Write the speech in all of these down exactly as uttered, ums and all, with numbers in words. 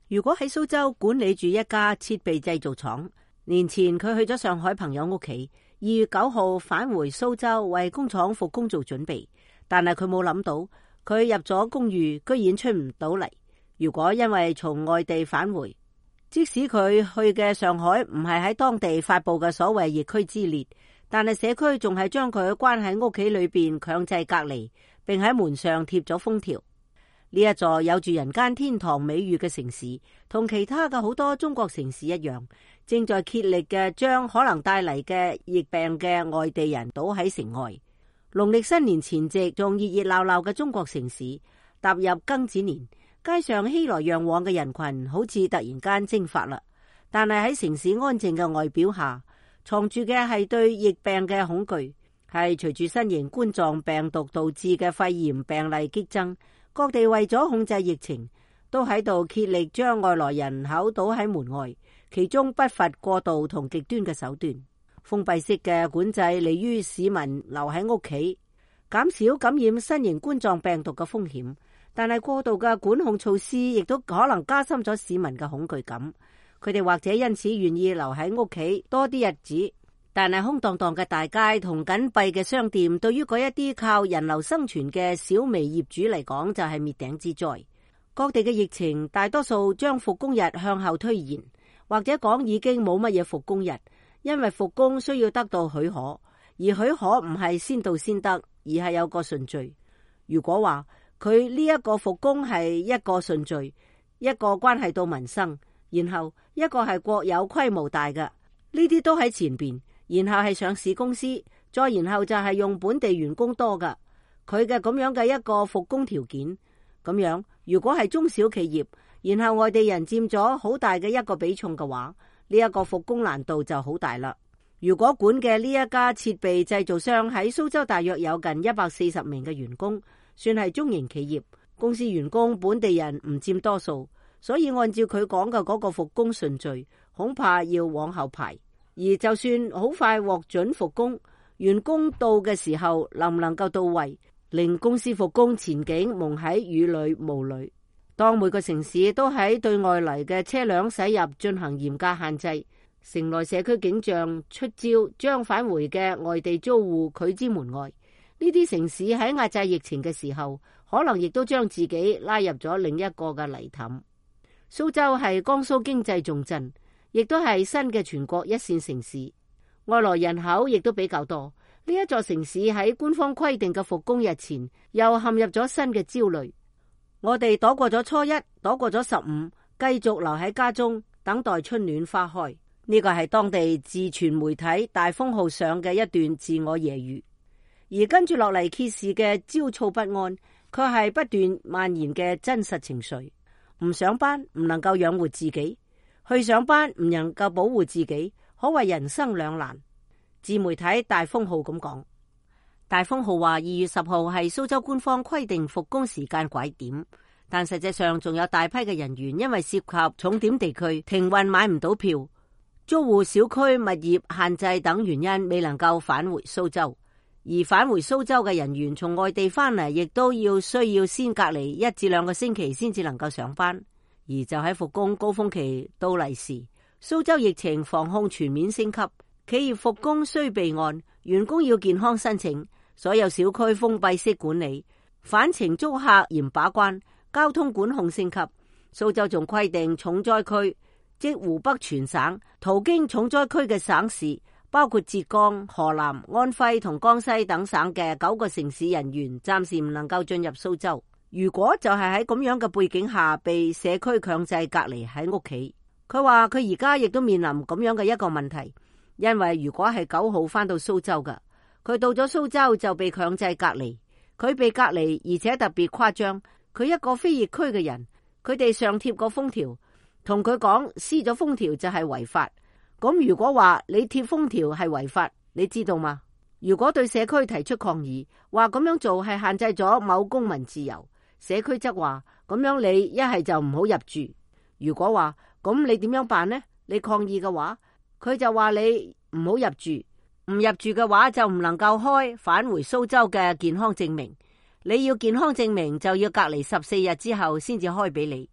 如果喺蘇州管理住一家設備製造廠，年前佢去咗上海朋友屋企，二月九號返回蘇州為工廠復工做準備，但係佢冇諗到，佢入咗公寓居然出唔到嚟。如果因為從外地返回，即使佢去嘅上海唔係喺當地發佈嘅所謂疫區之列，但係社區仲係將佢關喺屋企裏邊強制隔離，並喺門上貼咗封條。呢一座有住人間天堂美譽嘅城市，同其他嘅好多中國城市一樣，正在竭力嘅將可能帶嚟嘅疫病嘅外地人堵喺城外。農曆新年前夕，仲熱熱鬧鬧嘅中國城市踏入庚子年，街上熙來攘往嘅人群好似突然間蒸發啦。但係喺城市安靜嘅外表下，藏住嘅係對疫病嘅恐懼，係隨住新型冠狀病毒導致嘅肺炎病例激增。各地為咗控制疫情，都喺度竭力將外來人口堵喺門外，其中不乏過度同極端嘅手段。封閉式嘅管制利於市民留喺屋企，減少感染新型冠狀病毒嘅風險，但係過度嘅管控措施亦都可能加深咗市民嘅恐懼感。佢哋或者因此願意留喺屋企多啲日子。但係空蕩蕩嘅大街同緊閉嘅商店，對於嗰一啲靠人流生存嘅小微業主嚟講，就係滅頂之災。各地嘅疫情大多數將復工日向後推延，或者講已經冇乜嘢復工日，因為復工需要得到許可，而許可唔係先到先得，而係有個順序。如果話佢呢一個復工係一個順序，一個關係到民生，然後一個係國有規模大嘅，呢啲都喺前邊。然後係上市公司，再然後就係用本地員工多噶，佢嘅咁樣嘅一個復工條件。咁樣如果係中小企業，然後外地人佔咗好大嘅一個比重嘅話，呢一個復工難度就好大啦。如果管嘅呢一家設備製造商喺蘇州大約有近一百四十名嘅員工，算係中型企業，公司員工本地人唔佔多數，所以按照佢講嘅嗰個復工順序，恐怕要往後排。而就算好快獲准復工，員工到嘅時候能唔能夠到位，令公司復工前景蒙喺雨裏霧裏。當每個城市都喺對外嚟嘅車輛駛入進行嚴格限制，城內社區警障出招，將返回嘅外地租戶拒之門外。呢啲城市喺壓制疫情嘅時候，可能亦都將自己拉入咗另一個嘅泥凼。蘇州係江蘇經濟重鎮，亦都係新嘅全國一線城市，外來人口亦都比較多。呢一座城市喺官方規定嘅復工日前，又陷入咗新嘅焦慮。我哋躲過咗初一，躲過咗十五，繼續留喺家中等待春暖花開。呢個係當地自傳媒體大風號上嘅一段自我揶揄。而跟住落嚟揭示嘅焦躁不安，卻係不斷蔓延嘅真實情緒。唔上班唔能夠養活自己，去上班唔能夠保護自己，可謂人生兩難。自媒體大風號咁講。大風號話二月十號係蘇州官方規定復工時間拐點，但實際上仲有大批嘅人員因為涉及重點地區停運買唔到票，租戶小區物業限制等原因未能夠返回蘇州。而返回蘇州嘅人員從外地翻嚟，亦都要需要先隔離一至兩個星期先至能夠上班。而就喺復工高峰期到嚟時，蘇州疫情防控全面升級，企業復工需備案，員工要健康申請，所有小區封閉式管理，返程租客嚴把關，交通管控升級。蘇州仲規定重災區，即湖北全省途經重災區嘅省市，包括浙江、河南、安徽同江西等省嘅九個城市人員暫時唔能夠進入蘇州。如果就係喺咁樣嘅背景下被社區強制隔離喺屋企，佢話佢而家亦都面臨咁樣嘅一個問題，因為如果係九號翻到蘇州㗎，佢到咗蘇州就被強制隔離，佢被隔離而且特別誇張，佢一個非疫區嘅人，佢哋上貼個封條，同佢講撕咗封條就係違法。咁如果話你貼封條係違法，你知道嗎？如果對社區提出抗議，話咁樣做係限制咗某公民自由，社區則話咁樣你一係就唔好入住。如果話咁你點樣辦呢？你抗議嘅話，佢就話你唔好入住，唔入住嘅話就唔能夠開返回蘇州嘅健康證明。你要健康證明就要隔離十四日之後先至開俾你。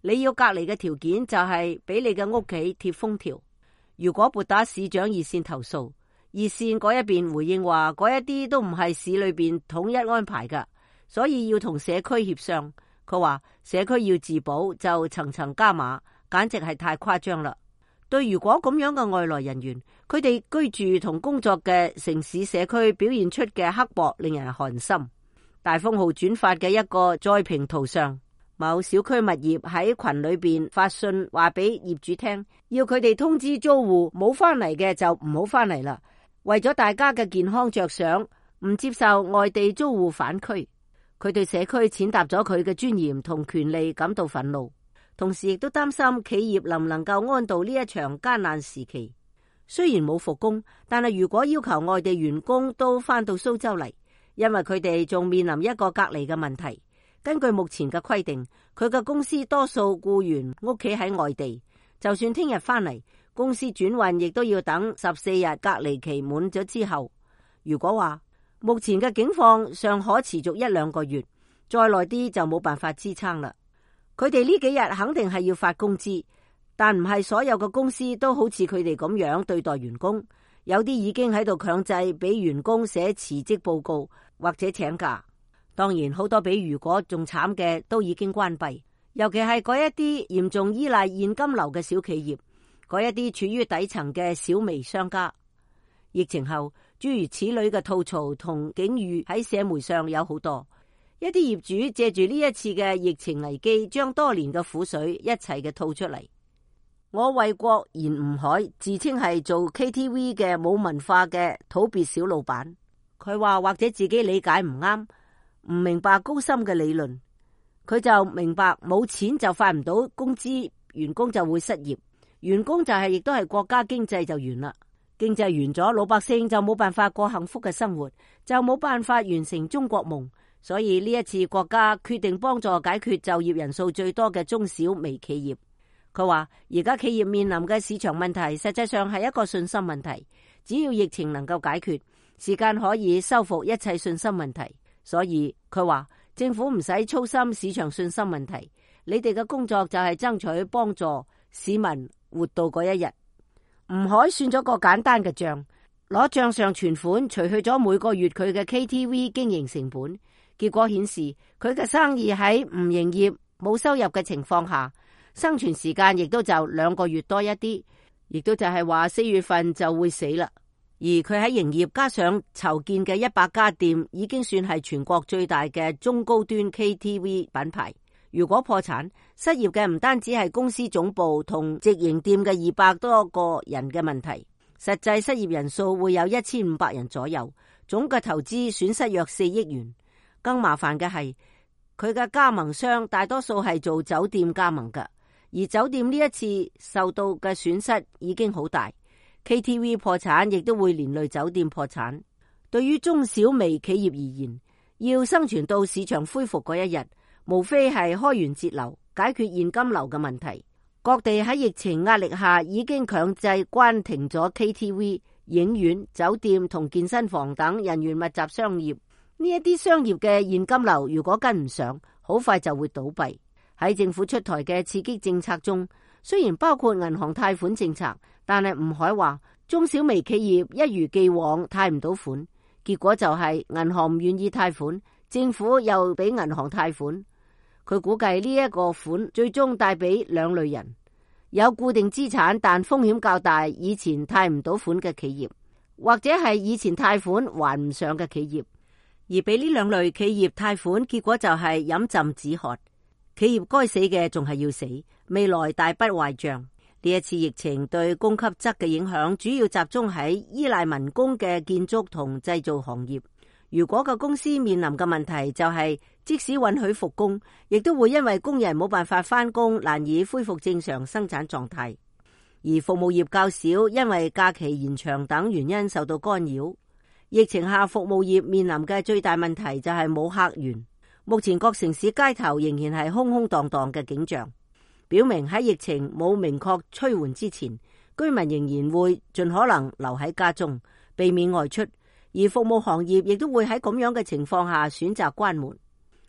你要隔離嘅條件就係俾你嘅屋企貼封條。如果撥打市長熱線投訴，熱線嗰一邊回應話嗰一啲都唔係市裏邊統一安排噶，所以要同社區協商。佢話社區要自保就層層加碼，簡直係太誇張啦。對如果咁樣嘅外來人員，佢哋居住同工作嘅城市社區表現出嘅刻薄，令人寒心。大風號轉發嘅一個再評圖上，某小區物業喺群裏邊發信話俾業主聽，要佢哋通知租戶冇翻嚟嘅就唔好翻嚟啦。為咗大家嘅健康着想，唔接受外地租戶返區。佢對社區踐踏咗佢嘅尊嚴同權利感到憤怒，同時亦都擔心企業能唔能夠安度呢一場艱難時期。雖然冇復工，但係如果要求外地員工都翻到蘇州嚟，因為佢哋仲面臨一個隔離嘅問題。根據目前嘅規定，佢嘅公司多數僱員屋企喺外地，就算聽日翻嚟，公司轉運亦都要等十四日隔離期滿咗之後。如果話目前嘅境況尚可持續一兩個月，再耐啲就冇辦法支撐啦。佢哋呢幾日肯定係要發工資，但唔係所有嘅公司都好似佢哋咁樣對待員工，有啲已經喺度強制俾員工寫辭職報告或者請假。當然好多比如果仲慘嘅都已經關閉，尤其係嗰一啲嚴重依賴現金流嘅小企業，嗰一啲處於底層嘅小微商家。疫情後諸如此類嘅吐槽同境遇喺社媒上有好多，一啲業主借住呢一次嘅疫情危機，將多年嘅苦水一齊嘅吐出嚟。我為國言吳海自稱係做 K T V 嘅冇文化嘅土鳖小老闆，佢話或者自己理解唔啱，唔明白高深嘅理論。佢就明白冇錢就發唔到工資，員工就會失業，員工就係亦都係國家經濟就完啦。經濟完咗，老百姓就冇辦法過幸福嘅生活，就冇辦法完成中國夢。所以呢一次國家決定幫助解決就業人數最多嘅中小微企業。佢話而家企業面臨嘅市場問題實際上係一個信心問題，只要疫情能夠解決，時間可以修復一切信心問題。所以佢話政府唔使操心市場信心問題，你哋嘅工作就係爭取幫助市民活到嗰一日。吳海算咗個簡單嘅賬，攞賬上存款除去咗每個月佢嘅 K T V 經營成本，結果顯示佢嘅生意喺唔營業冇收入嘅情況下，生存時間亦都就兩個月多一啲，亦都就係話四月份就會死啦。而佢喺營業加上籌建嘅一百家店，已經算係全國最大嘅中高端 K T V 品牌。如果破產，失業嘅唔單止係公司總部同直營店嘅二百多個人嘅問題，實際失業人數會有一千五百人左右，總嘅投資損失約四億元。更麻煩嘅係佢嘅加盟商大多數係做酒店加盟嘅，而酒店呢一次受到嘅損失已經好大。K T V 破產亦都會連累酒店破產。對於中小微企業而言，要生存到市場恢復嗰一日，無非係開源節流，解決現金流嘅問題。各地喺疫情壓力下已經強制關停咗 K T V、影院、酒店同健身房等人員密集商業。呢一啲商業嘅現金流如果跟唔上，好快就會倒閉。喺政府出台嘅刺激政策中，雖然包括銀行貸款政策，但係吳海話中小微企業一如既往貸唔到款，結果就係銀行唔願意貸款，政府又俾銀行貸款。佢估計呢一個款最終帶俾兩類人：有固定資產但風險較大，以前貸唔到款嘅企業，或者係以前貸款還唔上嘅企業。而俾呢兩類企業貸款，結果就係飲鴆止渴。企業該死嘅仲係要死，未來大筆壞賬。呢一次疫情對供給側嘅影響，主要集中喺依賴民工嘅建築同製造行業。如果個公司面臨嘅問題就係，即使允許復工，亦都會因為工人冇辦法返工，難以恢復正常生產狀態。而服務業較少，因為假期延長等原因受到干擾。疫情下服務業面臨嘅最大問題就係冇客源。目前各城市街頭仍然係空空蕩蕩嘅景象，表明喺疫情冇明確趨緩之前，居民仍然會盡可能留喺家中，避免外出。而服務行業亦都會喺咁樣嘅情況下選擇關門。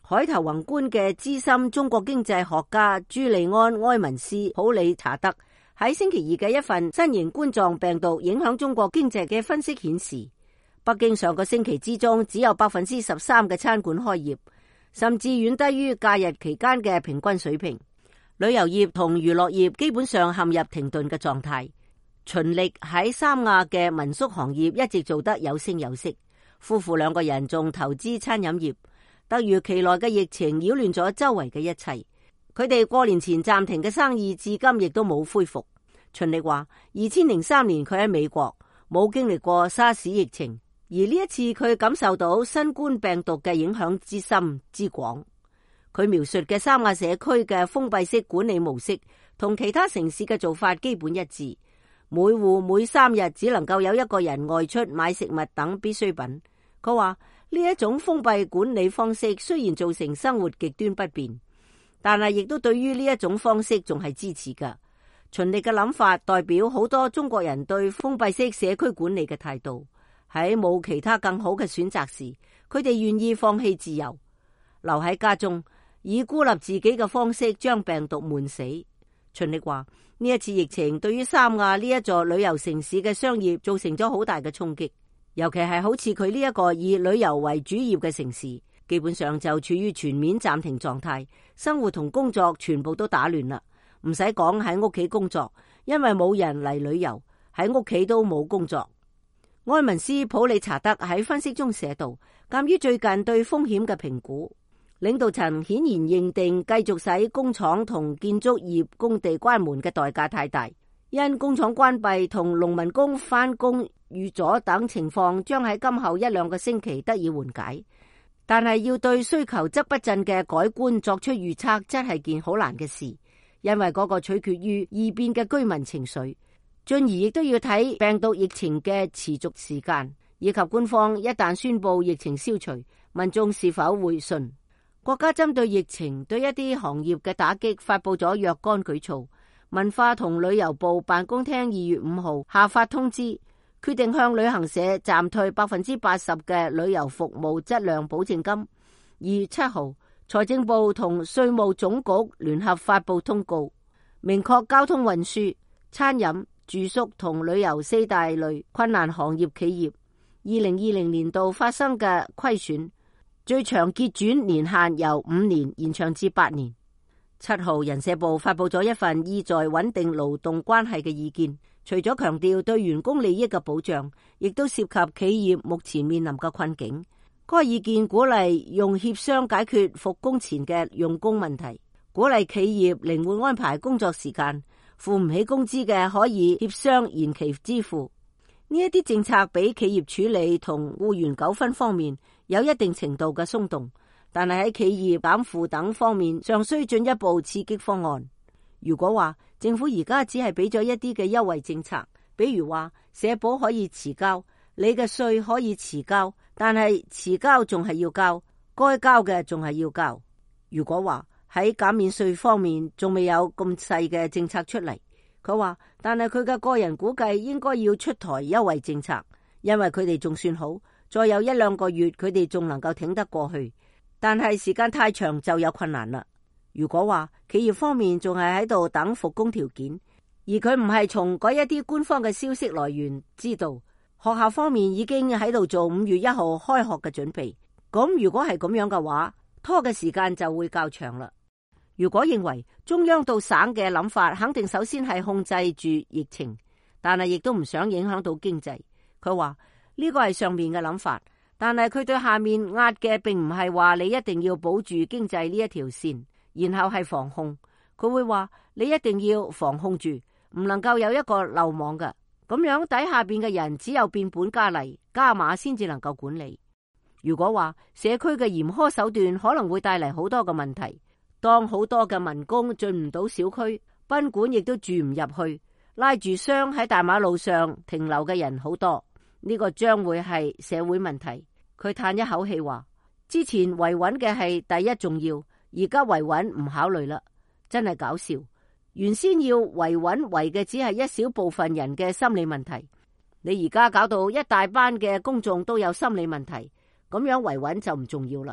海頭宏觀嘅資深中國經濟學家朱利安·埃文斯普里查德喺星期二嘅一份新型冠狀病毒影響中國經濟嘅分析顯示，北京上個星期之中只有百分之十三嘅餐館開業，甚至遠低於假日期間嘅平均水平。旅遊業同娛樂業基本上陷入停頓嘅狀態。秦力喺三亞嘅民宿行業一直做得有聲有色，夫婦兩個人仲投資餐飲業。突如其來嘅疫情擾亂咗周圍嘅一切，佢哋過年前暫停嘅生意至今亦都冇恢復。秦力話，二千零三年佢喺美國冇經歷過沙士疫情，而呢一次佢感受到新冠病毒嘅影響之深之廣。佢描述嘅三亞社區嘅封閉式管理模式同其他城市嘅做法基本一致，每戶每三日只能夠有一個人外出買食物等必需品。佢話呢一種封閉管理方式雖然造成生活極端不便，但係亦都對於呢一種方式仲係支持㗎。秦力嘅諗法代表好多中國人對封閉式社區管理嘅態度。喺冇其他更好嘅選擇時，佢哋願意放棄自由，留喺家中，以孤立自己嘅方式將病毒悶死。秦力話呢一次疫情對於三亞呢一座旅遊城市嘅商業造成咗好大嘅衝擊。尤其係好似佢呢一個以旅遊為主業嘅城市，基本上就處於全面暫停狀態，生活同工作全部都打亂啦。唔使講喺屋企工作，因為冇人嚟旅遊，喺屋企都冇工作。埃文斯普里查德喺分析中寫道，鑒於最近對風險嘅評估，領導層顯然認定繼續使工廠同建築業工地關門嘅代價太大，因工廠關閉同農民工返工遇阻等情況將喺今後一兩個星期得以緩解，但係要對需求則不振嘅改觀作出預測，真係件好難嘅事，因為嗰個取決於異變嘅居民情緒，進而亦都要睇病毒疫情嘅持續時間，以及官方一旦宣布疫情消除，民眾是否會信。國家針對疫情對一啲行業嘅打擊發布咗若干舉措，文化同旅遊部辦公廳二月五號下發通知，決定向旅行社暫退百分之八十嘅旅遊服務質量保證金。二月七號，財政部同稅務總局聯合發布通告，明確交通運輸、餐飲、住宿同旅遊四大類困難行業企業二零二零年度發生嘅虧損最長結轉年限由五年延長至八年。七號，人社部發布咗一份意在穩定勞動關係嘅意見，除咗強調對員工利益嘅保障，亦都涉及企業目前面臨嘅困境。該意見鼓勵用協商解決復工前嘅用工問題，鼓勵企業靈活安排工作時間，付唔起工資嘅可以協商延期支付。呢一啲政策俾企業處理同僱員糾紛方面有一定程度嘅鬆動，但係喺企業減負等方面尚需進一步刺激方案。如果話政府而家只係俾咗一啲嘅優惠政策，比如話社保可以遲交，你嘅稅可以遲交，但係遲交仲係要交，該交嘅仲係要交。如果話喺減免稅方面仲未有咁細嘅政策出嚟，佢話，但係佢嘅個人估計應該要出台優惠政策，因為佢哋仲算好，再有一兩個月佢哋仲能夠挺得過去，但係時間太長就有困難啦。如果話企業方面仲係喺度等復工條件，而佢唔係從嗰一啲官方嘅消息來源知道，學校方面已經喺度做五月一號開學嘅準備，咁如果係咁樣嘅話，拖嘅時間就會較長啦。如果認為中央到省嘅諗法，肯定首先係控制住疫情，但係亦都唔想影響到經濟。佢話呢個係上面嘅諗法，但係佢對下面壓嘅並唔係話你一定要保住經濟呢一條線，然後係防控。佢會話你一定要防控住，唔能夠有一個漏網嘅。咁樣底下邊嘅人只有變本加厲加碼先至能夠管理。如果話社區嘅嚴苛手段可能會帶嚟好多嘅問題。當好多嘅民工進唔到小區，賓館亦都住唔入去，拉住箱喺大馬路上停留嘅人好多，呢個將會係社會問題。佢嘆一口氣話：之前維穩嘅係第一重要，而家維穩唔考慮啦，真係搞笑。原先要維穩維嘅只係一小部分人嘅心理問題，你而家搞到一大班嘅公眾都有心理問題，咁樣維穩就唔重要啦。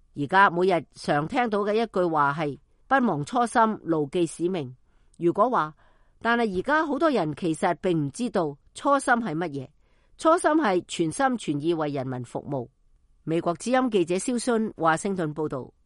而家每日常聽到嘅一句話係不忘初心，牢記使命。如果話，但係而家好多人其實並唔知道初心係乜嘢。初心係全心全意為人民服務。美國之音記者蕭순華盛頓報道。